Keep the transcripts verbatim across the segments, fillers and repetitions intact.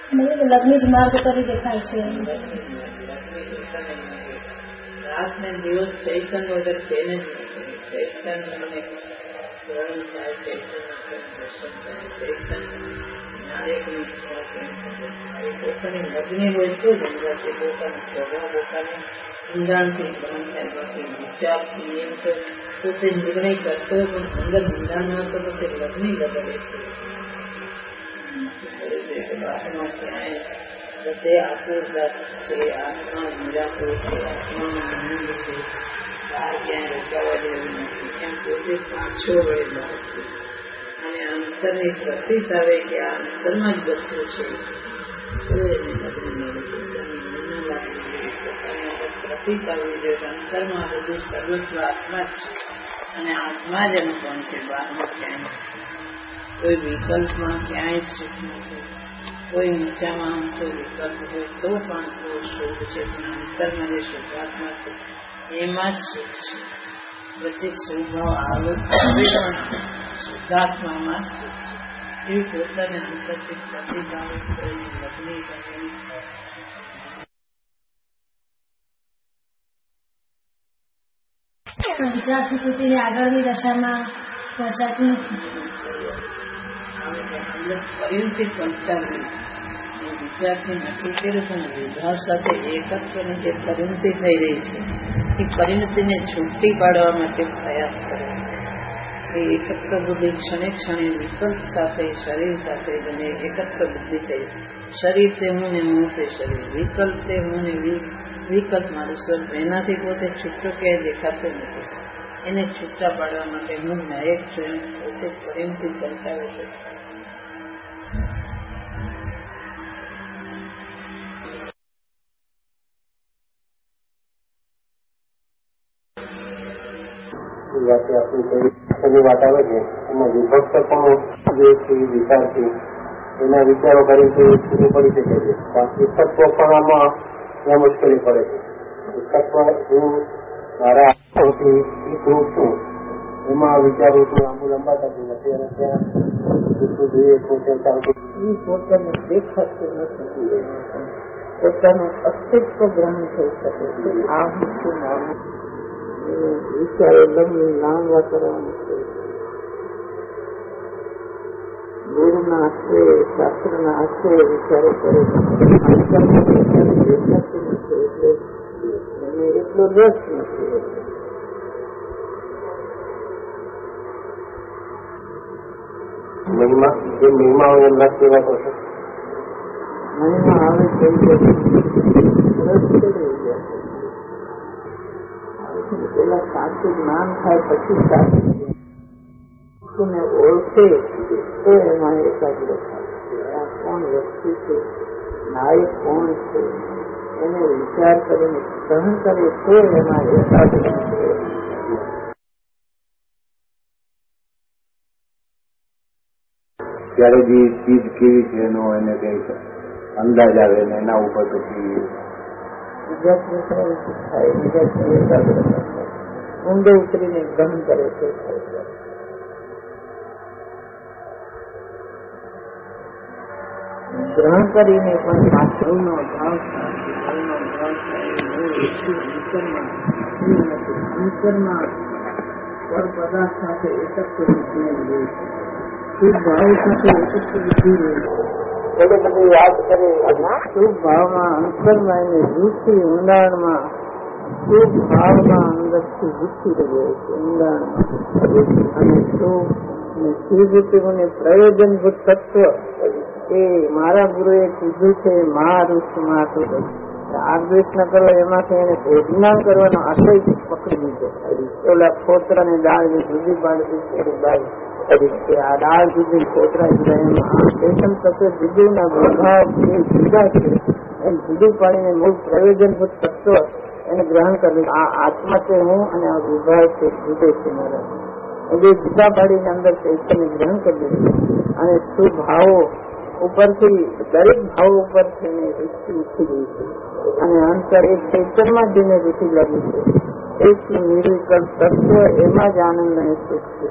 લગ્ન જ માર્ગ કરી દેખાય છે. રાત ને દિવસ ચૈતન્ય વગર તેને જ ચૈતન્ય મને ગ્રહણ થાય, પોતાની લગ્ન હોય તો જ અંદરથી પોતાનો સ્વભાવ પોતાની ઊંડાણથી ગ્રહણ થાય. બાકી વિચારથી એમ તો પોતે નિર્ણય કરતો પણ અંદર ઊંડાણમાં તો પોતે લગ્ન બદલે છે. બહારમાં ક્યાંય બધે આતુરતા છે, આત્મા નિરાકુર છે, આત્માનો આનંદ છે, બહાર ક્યાંય રોકાવા જેવું નથી. એમ પોતે પાછો રહેલો છે અને અંતરની પ્રતીત આવે કે આ અંતરમાં જ બધું છે. પ્રતીત આવવું જોઈએ અંતરમાં બધું સર્વસ્વ આત્મા જ છે અને આત્મા જ અનુપમ છે. બહારમાં ક્યાંય કોઈ વિકલ્પમાં ક્યાંય સુખ નથી. કોઈ ઊંચામાં ઊંચો વિકલ્પ હોય તો પણ કોઈ સુખ છે, પણ અંતરમાં જે શુદ્ધાત્મા છે એમાં જ સુખ છે. બધી સ્વભાવ આવે શુદ્ધાત્મામાં જ સુખ છે. એવી પોતાને અંતરથી પ્રતિભાવિત કરીને લગ્ન કરવાની વિચારથી તૂટીને આગળની દશામાં પહોંચાતું પરિણતિ પહોંચાડવી વિચારથી નક્કી કર્યું પણ વિભાવ સાથે એકત્વની જે પરિણતિ થઈ રહી છે એ પરિણતિને છૂટી પાડવા માટે પ્રયાસ કરે. એ એકત્ર બુદ્ધિ ક્ષણે ક્ષણે વિકલ્પ સાથે શરીર સાથે બને એકત્ર બુદ્ધિ થઈ. શરીર તે હું ને હું તે શરીર, વિકલ્પ તે હું ને વિકલ્પ મારું સ્વરૂપ. એનાથી પોતે છૂટો ક્યાંય દેખાતો નથી. એને છૂટા પાડવા માટે હું નાયક છું એમ પોતે પરિણતિ પહોંચાવે છે. આપણી વાત આવે છે એમાં વિભક્ત પણ જે છે વિચાર છે એના વિચારો કરી પૂરું પડી શકે છે. પુસ્તકત્વ પણ આમાં ત્યાં મુશ્કેલી પડે છે. પુસ્તકત્વ હું મારા હું છું એમાં વિચારું છું આંબુ લંબા થતી નથી અને ત્યાં પૂછવું જોઈએ પોતે ચાલતું એ પોતાને દેખાતું નથી. પોતાનું અસ્તિત્વ ગ્રહણ થઈ શકે છે. આ હું છું નાનું વિચારો લગ્ન લાંબા કરવાનું છે. ગુરુના આશ્રય શાસ્ત્રના આશ્રય વિચારો કરે દેખાતું નથી એટલે એને એટલો રસ નથી. મહિમા જે મહિમાઓ એમના કેવા પડશે મહિમા આવે તેમ રસ કરી ગયા. પેલા સાચું જ્ઞાન થાય પછી સાચું ઓળખે તો એમાં એકાગ્ર થાય. આ કોણ વ્યક્તિ છે, નાયક કોણ છે એને વિચાર કરીને ગ્રહણ કરે તો એમાં એકાગ્ર થાય. ત્યારે જે ચીજ કેવી છે એનો એને કઈ અંદાજ આવે ને એના ઉપર પછી ઊંડે ઉતરીને ગ્રહણ કરે છે. ગ્રહણ કરીને પણ પાછળનો ભાવ અંતરમાં પર પદાર્થ સાથે એકત્ર બુદ્ધિ રહે છે. શુભ ભાવ સાથે એકત્ર બુદ્ધિ રહે છે. યાદ કરે શુભ ભાવમાં અંતરમાં એને રૂચી ઊંડાણમાં શુભ ભાવમાં અંદરથી રૂચી રહે છે ઊંડાણમાં. અને શુભ અને શ્રીભૂતિઓને પ્રયોજનભૂત તત્વ એ મારા ગુરુએ કીધું છે મારું મારું આદેશ ન કરો એમાંથી એને ભોજનાન કરવાનો આશય પકડી લીધો. ઓલા ખોતરા ને દાળ જે જુદી પાડતી દાળ આ દાળ જુદી ખોતરા જુદા એમાં સ્ટેશન થશે જુદુના વિભાગ એ જુદા છે એમ જુદું પાડીને મૂળ પ્રયોજનભૂત તત્વ એને ગ્રહણ કર્યું. આ આત્મા છે હું અને આ વિભાગ છે જુદો છે મારા એ જુદા પાડીને અંદર ચૈતન્ય ગ્રહણ કરી દીધું. અને શુભ ભાવો ઉપરથી દરેક ભાવ ઉપરથી એને રૂચિ ઉઠી ગઈ છે અને અંતર એક ચૈતન્યમાં જઈને રૂચિ લાગી છે. એક નિર્વિકલ્પ તત્વ એમાં જ આનંદ અને સુખ છે.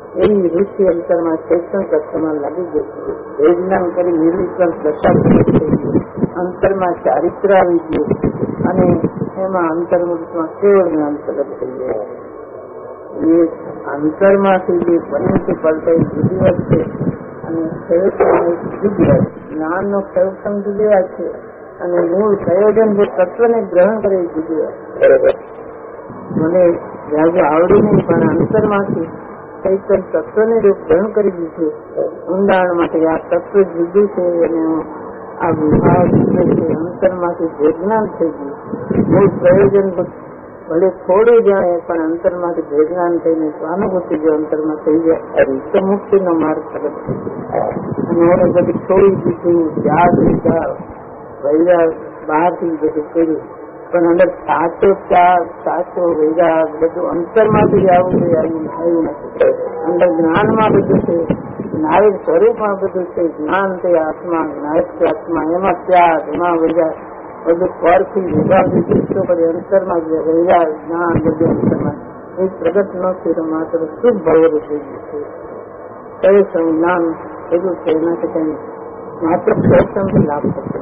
એવી રુચિ અંતરમાં ચૈતન્ય તત્વમાં લાગી ગઈ. વેદના કરી નિર્વિકલ્પ દશા થઈ ગઈ. અંતરમાં ચારિત્ર આવી ગયું અને એમાં અંતર્મુખમાં કેવળ જ્ઞાન પ્રગટ થઈ ગયા. એ અંતરમાંથી જે પરિણતિ પડતા જુદી છે અને જ્ઞાન નો પ્રયોગ જુદી છે અને મૂળ પ્રયોજન જે તત્વને ગ્રહણ કરે જુદી. મને વ્યાજ આવડી નહીં પણ અંતરમાંથી ચૈતન્ય તત્વને જો ગ્રહણ કરી દીધું ઊંડાણ માટે આ તત્વ જુદું છે અને આ વિભાવ જુદો છે. અંતરમાંથી ભેજ્ઞાન થઈ ગયું. મૂળ પ્રયોજન ભલે થોડું જાણે પણ અંતરમાંથી ભેજ્ઞાન થઈને સ્વાનુભૂતિ જો અંતરમાં થઈ જાય તો મુક્તિનો માર્ગ પ્રગટ થઈ જાય. અને એને બધી છોડી દીધું ત્યાગ લીધા વૈરાગ બહારથી બધું કર્યું પણ અંદર સાચો ત્યાગ સાચો વૈરાગ બધું અંતરમાંથી આવું છે આવ્યું નથી. અંદર જ્ઞાનમાં બધું છે, નાયક સ્વરૂપમાં બધું છે. જ્ઞાન તે આત્મા, નાયક તે આત્મા, એમાં ત્યાગ એમાં વૈરાગ બધું પરથી વિભાગથી ચિત્તો કરે અંતરમાં જે વૈરાગ જ્ઞાન બધું અંતરમાં એ પ્રગટ ન છે તો માત્ર શુભ ભાવરું થઈ ગયું છે. કઈ સંજ્ઞાન બધું છે એનાથી કઈ માત્ર પ્રસંગથી લાભ થશે.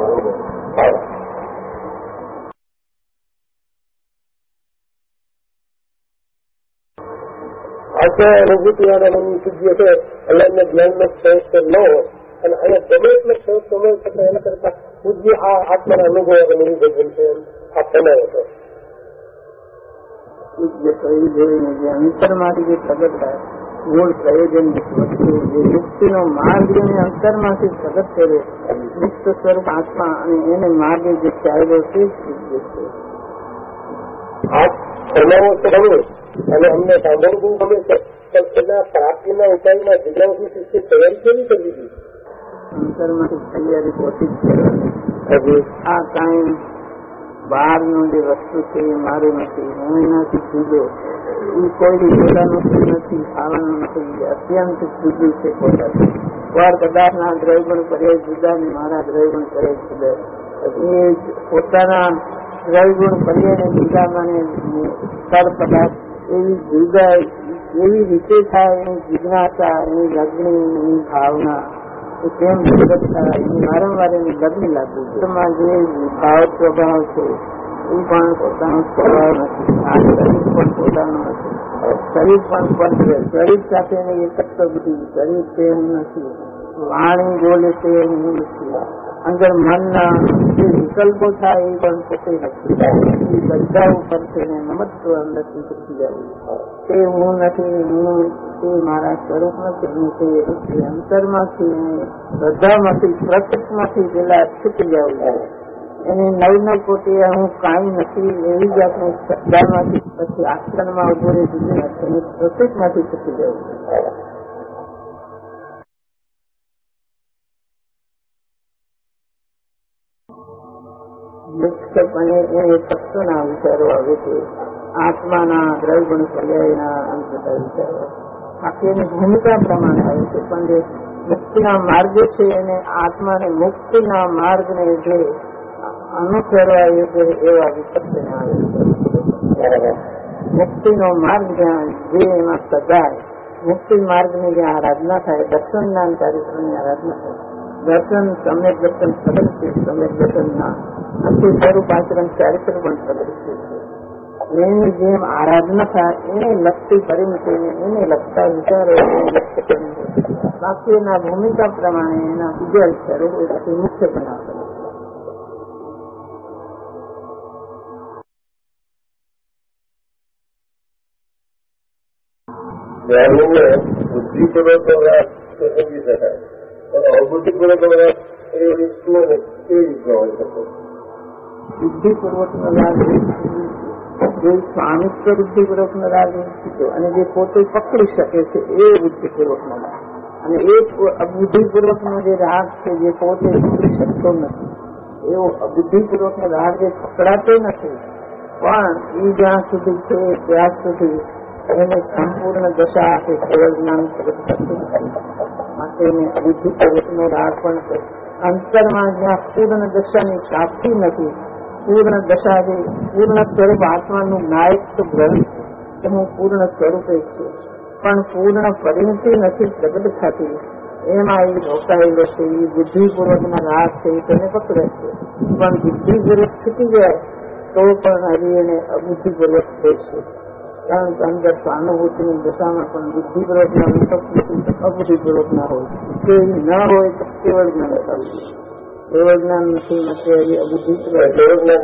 આશા અનુભૂતિ વાળાની સિદ્ધિ છે અલ્લાહના જ્ઞાનનો શ્રેષ્ઠ ન હોય અને અહીંયા ગમે એટલે શ્રેષ્ઠ સમય થતા એના કરતા પૂજ્ય આ આત્માના અનુભવ નિર્ભર છે આ સમય હતો. પૂજ્ય કહી જોઈને જે અંતરમાંથી જે પ્રગટ થાય મૂળ પ્રયોજન વસ્તુ જે મુક્તિનો માર્ગ એને અંતરમાંથી પ્રગટ કરે મુક્ત સ્વરૂપ આત્મા અને એને માર્ગે જે ચાલ્યો તે જ પૂજ્ય છે. આ ફરમાવો તો ગમે અને અમને સાંભળવું ગમે છે પણ તેના પ્રાપ્તિના ઉપાયમાં જિજ્ઞાસુ શિષ્ય તૈયારી કેવી કરી દીધી? અંતરમાંથી તૈયારી પોતી જ કરવાની. આ કાંઈ બહારનું જે વસ્તુ છે એ મારું નથી, હું એનાથી જુદો. એ કોઈ પોતાનું નથી, ખાવાનું નથી, અત્યંત જુદું છે પોતાનું. પર પદાર્થના દ્રવ્યગુણ કરે જુદા ને મારા દ્રવ્યગુણ કરે જુદા. એ પોતાના દ્રવ્યગુણ કરીએ ને જુદા મને પર પદાર્થ એવી જુદા એવી રીતે થાય એની જિજ્ઞાસા એની લગ્ની એની ભાવના એ કેમ પ્રગટ થાય એની વારંવાર એની લગ્ન લાગવું. એમાં જે ભાવ સ્વભાવ છે એ પણ પોતાનો સ્વભાવ નથી. આ શરીર પણ પોતાનું નથી. શરીર પણ પડશે. શરીર સાથે એની એકત્વ બધી શરીર તે હું નથી. વાણી બોલે તે હું નથી. અંદર મનના જે વિકલ્પો થાય એ પણ પોતે નથી. એ બધા ઉપર છે ને નમત્વ અંદરથી શીખી જવું તે હું નથી. હું તે મારા સ્વરૂપ નથી. હું તે અંતરમાંથી શ્રદ્ધામાંથી પ્રત્યક્ષમાંથી પેલા છૂટી જવું એની નવ નવ કોટી હું કાંઈ નથી એવી જાતની શ્રદ્ધામાંથી પછી આચરણમાં ઉભો રહી દીધી નથી પ્રત્યેકમાંથી છૂટી જવું. મુખ્યપણે એ તત્વના વિચારો આવે છે. આત્માના દ્રવ્યગુણ પર્યાયના અંત બધા વિચારો બાકી એની ભૂમિકા પ્રમાણે આવે છે. પણ જે મુક્તિના માર્ગ છે એને આત્માને મુક્તિના માર્ગને જે અનુસરવા યોગ્ય એવા વિપક્ષને આવે છે. મુક્તિનો માર્ગ જ્યાં જે એમાં સદાય મુક્તિ માર્ગની જ્યાં આરાધના થાય દર્શન જ્ઞાન ચારિત્રની આરાધના થાય. દર્શન સમ્યક દર્શન પ્રગટ છે. સમ્યક દર્શનના અંતિમ સ્વરૂપ આચરણ ચારિત્ર પણ પ્રગટ છે. એની જેમ આરાધના થાય એને લગતી પરિણતિ એને લગતા વિચારો બાકી એના ભૂમિકા પ્રમાણે એના બીજા વિચારો એનાથી મુખ્ય બનાવે. બુદ્ધિપૂર્વક સમજી શકાય અને અબુદ્ધિપૂર્વક એ વસ્તુઓ કેવી રીતના હોય શકે? બુદ્ધિપૂર્વક નો લાભ જે સ્વામિત્વ બુદ્ધિપૂર્વક નો લાભ અને જે પોતે પકડી શકે છે એ બુદ્ધિપૂર્વક નો લાભ. અને એ અબુદ્ધિપૂર્વક નો જે રાગ છે જે પોતે પકડી શકતો નથી એવો અબુદ્ધિપૂર્વક નો રાગ જે પકડાતો નથી પણ એ જ્યાં સુધી છે ત્યાં સુધી એને સંપૂર્ણ દશા આપે કેવળ જ્ઞાન પ્રગટ કરતું નથી. માટે એને અબુદ્ધિપૂર્વક નો રાગ પણ છે. અંતરમાં જ્યાં પૂર્ણ દશાની પ્રાપ્તિ નથી પૂર્ણ દશા જે પૂર્ણ સ્વરૂપ આત્માનું નાયક તો ગ્રહણ છે હું પૂર્ણ સ્વરૂપે છું પણ પૂર્ણ પરિણતિ નથી પ્રગટ થતી. એમાં એ રોકાયેલો છે, એ બુદ્ધિપૂર્વકના રાગ છે, એ તેને પકડે છે. પણ બુદ્ધિપૂર્વક છૂટી જાય તો પણ હરી એને અબુદ્ધિપૂર્વક થાય છે. કારણ કે અંદર સ્વાનુભૂતિની દશામાં પણ બુદ્ધિપૂર્વકના વિકલ્પ અબુદ્ધિપૂર્વક ના હોય. તે ન હોય તો કેવળ જ્ઞાન બતાવવું. કેવળ જ્ઞાન નથી માટે હજી અબુદ્ધિપૂર્વક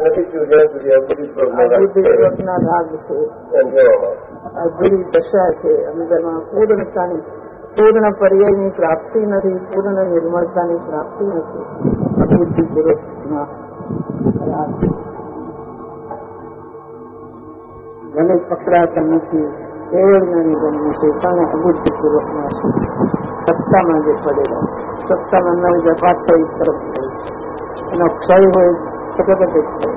અબુદ્ધિપૂર્વકના રાગ છે, અધૂરી દશા છે. અંદરમાં પૂર્ણતાની પૂર્ણ પર્યાયની પ્રાપ્તિ નથી, પૂર્ણ નિર્મળતાની પ્રાપ્તિ નથી. અબુદ્ધિપૂર્વકના રાગ ભલે પકડાતા નથી, કેવળ જ્ઞાની બનવું છે પણ અબુદ્ધિપૂર્વકના છે. સત્તામાં જે પડેલા છે, સત્તામાં નવ જે પાછળ એક તરફ જાય છે, એનો ક્ષય હોય સતત જ ક્ષય.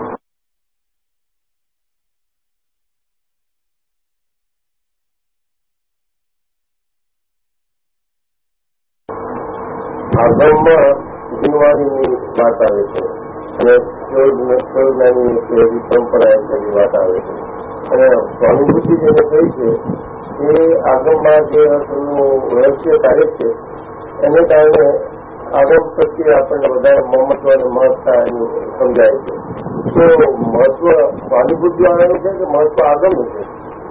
આગળમાં જીવવાની વાત આવે છે અને જ્ઞાની પરંપરા એની વાત આવે છે. અને સ્વાનુભૂતિ જેને કહી છે એ આગળમાં જે રહસ્ય કાર્ય છે એને કારણે આગળ પ્રત્યે આપણને વધારે મહત્વ અને મહત્તા એનું સમજાય છે. તો મહત્વ સ્વાનુભૂતિ આવેલું છે કે મહત્વ આગળનું છે?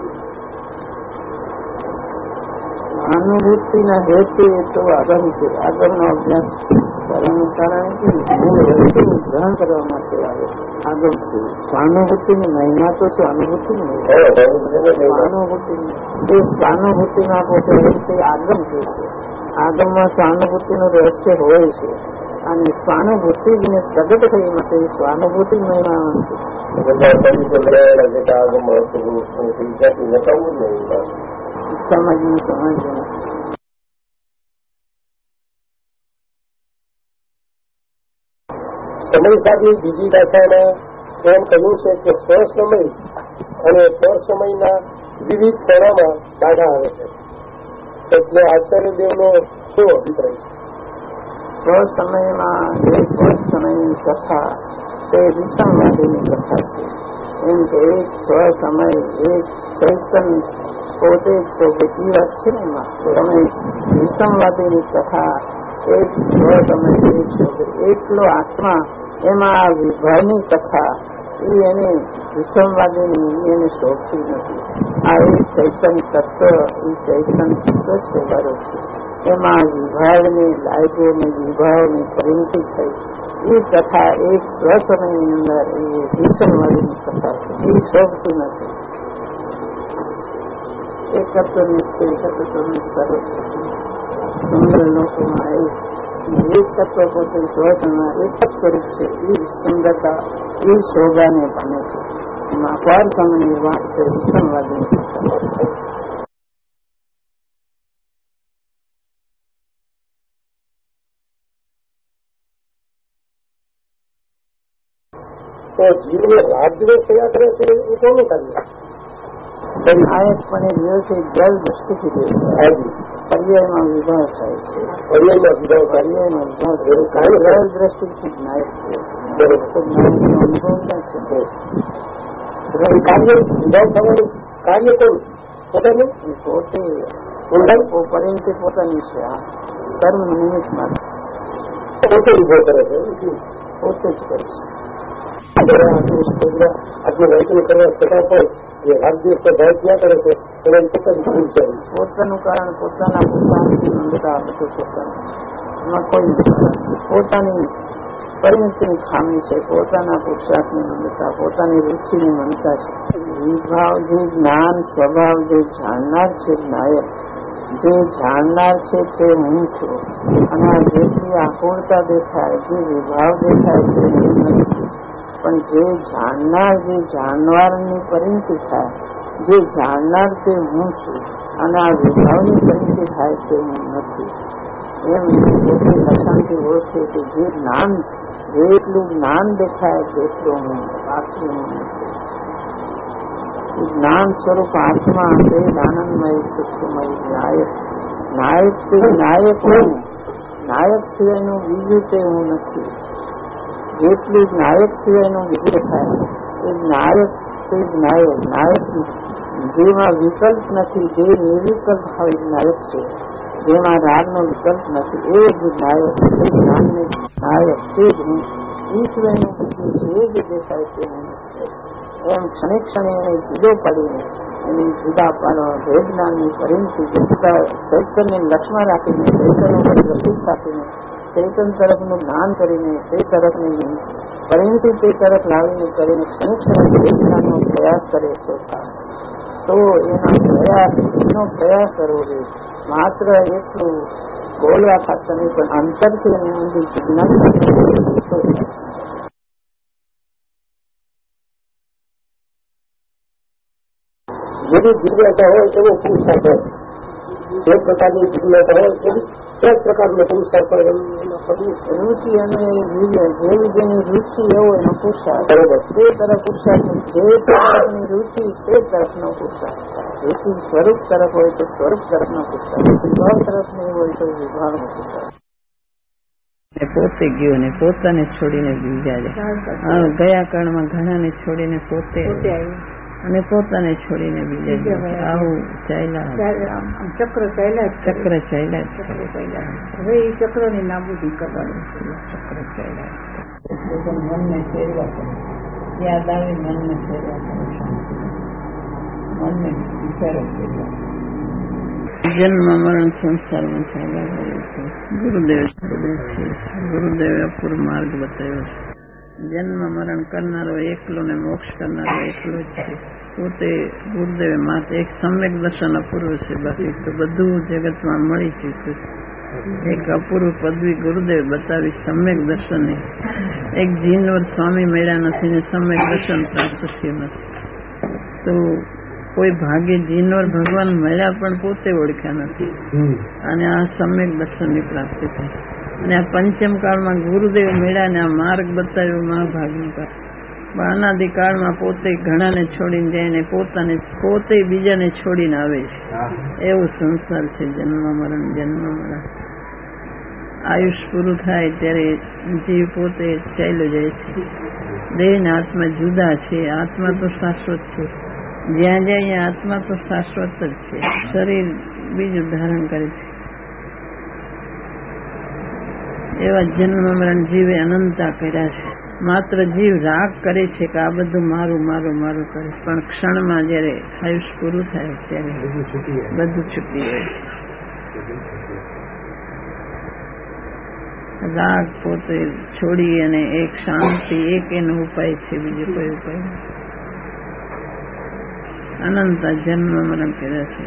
અનુભૂતિના હેતુ એ તો આગળ છે, આગળનો અભ્યાસ કરવાનું કારણ કે મૂળ ગ્રહણ કરવા માટે આવે આગળ છે. સ્વાનુભૂતિની મહિમા તો છે, અનુભૂતિની સ્વાનુભૂતિ એ સ્વાનુભૂતિમાં પોતે તે આગમ છે. આગમમાં સ્વાનુભૂતિનું રહસ્ય હોય છે અને સ્વાનુભૂતિ જેને પ્રગટ થઈ માટે સ્વાનુભૂતિ મહિમા સમજનું સમજ સમય સાથે બીજી ભાષામાં એમ કહ્યું છે કે સ્વસમય અને પરસમયના વિવિધ ખોરામાં બાધા આવે છે. એટલે આચાર્યદેવનો શું અભિપ્રાય છે? સ્વસમયમાં એક સમયની કથા તે વિષમવાદીની કથા છે. એમ કે એક સ્વસમય એક ચૈતન પોતે જ શોભતી વાત છે ને એમાં તમે વિષમવાદીની કથા એક સ્વસમય એક શોભે એટલો આત્મા એમાં આ વિભાવની કથા એ એને વિષમવાદીની એને શોભતી નથી. આ એક ચૈતન તત્વ એ ચૈતન તત્વ શોભારો છે. એમાં વિભાવની લાયકોની વિભાવની પરિણતિ થઈ એ કથા એક સ્વસમયની અંદર એ વિષમવાદીની કથા છે, એ શોભતી નથી. એકત્વ નિશ્ચય એકત્વનું સ્વરૂપ સુંદર લોકોમાં એક તત્વ પોતે સ્વતના એક જ સ્વરૂપ છે. એ સુંદરતા એ શોભાને પામે છે. એમાં અપાર સમયની વાત છે વિષમવાદીની કથા. તો જીવને રાગદ્વેષ થયા કરે છે એ કોનું કાર્ય? નાયકપણે રહ્યો છે જળ દ્રષ્ટિથી રહ્યો છે. પર્યાયમાં વિભાવ થાય છે. પર્યાયમાં વિભાવ પર્યાયમાં વિભાવ જળ દ્રષ્ટિથી નાયક નાયકનો અનુભવ થાય છે. કાર્ય વિભાવ થવાનું કાર્ય કોણ? પોતાનું પોતે પરિણતિ પોતાની છે. આ કર્મ નિમિત્ત માટે પોતે વિભાવ કરે છે, પોતે જ કરે છે. આટલું વૈકલ્ય કરવા છતાં પણ એ રાગદ્વેષ તો ભાવ ક્યાં કરે છે? એના પોતાની ભૂલ છે. પોતાનું કારણ પોતાના પોતાની નંદતા બધું પોતાનું એમાં કોઈ પોતાની પરિણતિની ખામી છે, પોતાના પુરુષાર્થની નંદતા, પોતાની રુચિની મનતા છે. વિભાવ જે જ્ઞાન સ્વભાવ જે જાણનાર છે નાયક, જે જાણનાર છે તે હું છું. અને જેટલી આકુળતા દેખાય, જે વિભાવ દેખાય તે હું નથી. પણ જે જાણનાર જે જાણવારની પરિણતિ થાય, જે જાણનાર તે હું છું અને આ વિભાવની પરિણતિ થાય તે હું નથી. એમ પોતે લક્ષણથી ઓળખે કે જે જ્ઞાન જેટલું જ્ઞાન દેખાય તેટલું હું, બાકી હું નથી. જ્ઞાન સ્વરૂપ આત્મા તે આનંદમય સુખમય નાયક નાયક તે નાયક હું, નાયક સિવાયનું બીજું તે હું નથી. જેટલું નાયક સિવાયનું બીજું થાય એ નાયક તે નાયક નાયક જેમાં વિકલ્પ નથી, જે નિર્વિકલ્પ હોય નાયક છે, જેમાં રાગનો વિકલ્પ નથી, એ જ નાયક, એ જ્ઞાનને નાયક છે જ હું. ઈશ્વરનું બુદ્ધિ છે જ દેખાય તે નિમિત્ત છે. એમ ક્ષણે ક્ષણે એને જુદો પાડીને એને જુદા પાડવા ભેદજ્ઞાનની પરિણતિ જુદા ચૈતન્ય લક્ષ્મણ રાખીને, ચૈતન્ય ઉપર રસિક રાખીને, ચૈતન તરફનું જ્ઞાન કરીને તે તરફની પરિણતિ તે તરફ લાવીને કરીને ક્ષણે ક્ષણે ભેદજ્ઞાનનો પ્રયાસ કરે છે. તો એના પ્રયાસ એનો પ્રયાસ કરવો જોઈએ. માત્ર એટલું બોલવા ખાતર નહીં, પણ અંતરથી એની અંદર જિજ્ઞાસા જેવી જિજ્ઞાસા હોય એવો પુરુષાર્થ હોય, જે પ્રકારની જિજ્ઞાસા હોય એવી તે પ્રકારનો પુરુષાર્થ હોય. રુચિ અને જેવી જેની રુચિ એવો એનો પુરુષાર્થ, બરોબર, તે તરફ પુરુષાર્થ, જે તરફની રુચિ તે તરફનો પુરુષાર્થ. રુચિ સ્વરૂપ તરફ હોય તો સ્વરૂપ તરફનો પુરુષાર્થ, વિભાવ તરફની હોય તો વિભાવનો પુરુષાર્થ. પોતે ગયો ને પોતાને છોડીને બીજા જાય. ગયા કાળમાં ઘણાને છોડીને પોતે અને પોતાને છોડીને બીજા જાય. આવું ચાલ્યા ચક્ર ચાલ્યા ચક્ર ચાલ્યા હવે એ ચક્ર ને નાબૂદી કરવાનું ચક્ર ચાલ્યા. મનને ફેરવા કરો, યાદ આવે મનને ફેરવા કરો, મનને વિચારો ફેરવા. જન્મ મરણ સંસારમાં ચાલ્યા કરે છે. ગુરુદેવ છે, ગુરુદેવે અપૂર્વ માર્ગ બતાવ્યો છે. જન્મ મરણ કરનારો એકલો ને મોક્ષ કરનારો એકલો જ છે. પોતે ગુરુદેવે માત્ર એક સમ્યક દર્શન અપૂર્વ છે, બાકી તો બધું જગતમાં મળી ચૂક્યું છે. એક અપૂર્વ પદવી ગુરુદેવ બતાવી સમ્યક દર્શન. એક જીનવર સ્વામી મળ્યા નથી ને સમ્યક દર્શન પ્રાપ્ત થયું નથી. તો કોઈ ભાગ્ય જીનવર ભગવાન મળ્યા પણ પોતે ઓળખ્યા નથી, અને આ સમ્યક દર્શનની પ્રાપ્તિ થઈ. અને આ પંચમ કાળમાં ગુરુદેવ મળ્યા ને આ માર્ગ બતાવ્યો મહાભાગનું કાળ. પણ અનાદિકાળમાં પોતે ઘણાને છોડીને જાય ને પોતાને પોતે બીજાને છોડીને આવે છે. એવો સંસાર છે. જન્મ મરણ જન્મ મરણ. આયુષ પૂરું થાય ત્યારે જીવ પોતે ચાલ્યો જાય છે. દેહ ને આત્મા જુદા છે. આત્મા તો શાશ્વત છે. જ્યાં જાય ત્યાં આત્મા તો શાશ્વત જ છે. શરીર બીજું ધારણ કરે છે. એવા જન્મ મરણ જીવે અનંતા કર્યા છે. માત્ર જીવ રાગ કરે છે કે આ બધું મારું મારું મારું કરે, પણ ક્ષણમાં જયારે આયુષ પૂરું થાય ત્યારે બધું છૂટી જાય. રાગ પોતે છોડી અને એક શાંતિ, એક એનો ઉપાય છે, બીજો કોઈ ઉપાય. અનંતા જન્મ મરણ કર્યા છે.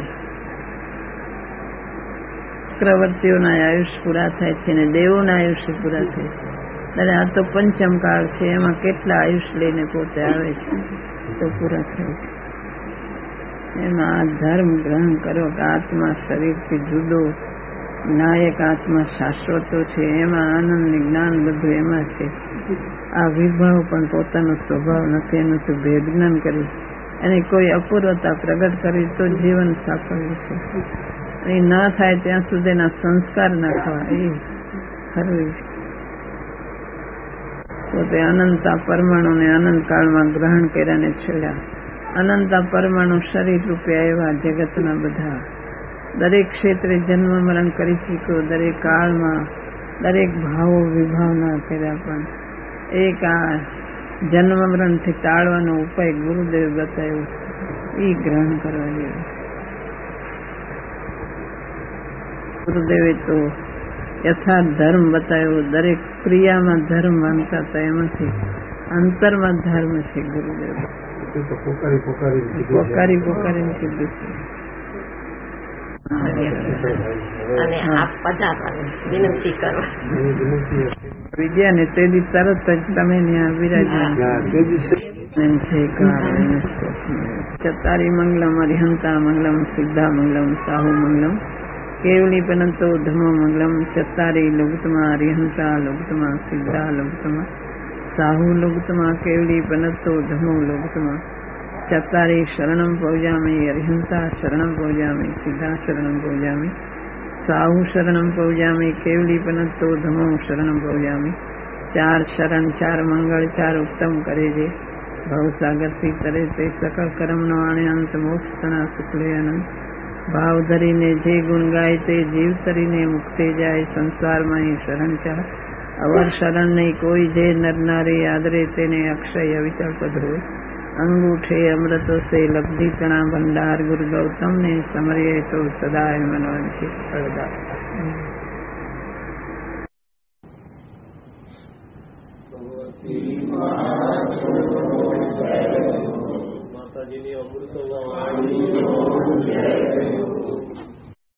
ચક્રવર્તીઓના આયુષ પૂરા થાય છે અને દેવોના આયુષ્ય પૂરા થાય છે. ત્યારે આ તો પંચમ કાળ છે. એમાં કેટલા આયુષ લઈને પોતે આવે છે તો પૂરા થાય છે. એમાં આ ધર્મ ગ્રહણ કરો કે આત્મા શરીરથી જુદો, નાયક આત્મા શાશ્વતો છે. એમાં આનંદ જ્ઞાન બધું એમાં છે. આ વિભાવ પણ પોતાનો સ્વભાવ નથી, એનું તો ભેદજ્ઞાન કરી અને કોઈ અપૂર્વતા પ્રગટ કરી તો જીવન સાફલ્ય છે. એ ના થાય ત્યાં સુધીના સંસ્કાર નાખવા એ ખરું. પોતે અનંતા પરમાણુને અનંત કાળમાં ગ્રહણ કર્યાને છોડ્યા. અનંતા પરમાણુ શરીર રૂપે આવ્યા જગતના બધા. દરેક ક્ષેત્રે જન્મ મરણ કરી શીખ્યો. દરેક કાળમાં દરેક ભાવો વિભાવના કર્યા. પણ એક આ જન્મ મરણથી ટાળવાનો ઉપાય ગુરુદેવ બતાવ્યો, એ ગ્રહણ કરવા જોઈએ. ગુરુદેવે તો યથાર્થ ધર્મ બતાવ્યો. દરેક ક્રિયામાં ધર્મ માનતા હતા, એમાંથી અંતરમાં ધર્મ છે. ગુરુદેવ પોકારી પોકારીને કીધું છે. વિદ્યા ને તેદી તરત જ તમે ત્યાં વિરાજમાન. ચતારી મંગલમ અરિહંતા મંગલમ સિદ્ધા મંગલમ સાહુ મંગલમ કેવલી પનંતો ધમો મંગલમ. ચતારી લોગતમાં અરિહંતા લોગતમાં સિદ્ધા લોગતમાં સાહુ લોગતમાં કેવલી પનંતો ધમો લોગતમાં. ચતારી શરણમ પૌજામી અરિહંતા શરણમ પૌજામી સિદ્ધા શરણમ પૌજામી સાહુ શરણમ પૌજામી કેવલી પનંતો ધમો શરણમ પૌજામી. ચાર શરણ ચાર મંગળ ચાર ઉત્તમ કરે છે. भव सागर थी तरे ते सकल कर्म नो आणे अंत मोक्ष तना सुखले अनंत भाव धरी ने जे गुण गाय ते जीव तरी ने मुक्ते जाय संसार में शरण चाह अवर शरण नहीं कोई जे नर नारी आदरे तेने अक्षय अविचल पद होय अंगूठे अमृत से लब्धि तना भंडार गुरु गौतम ने समरिये तो सदाय मनवंचित फलदा माता जी ने अमृत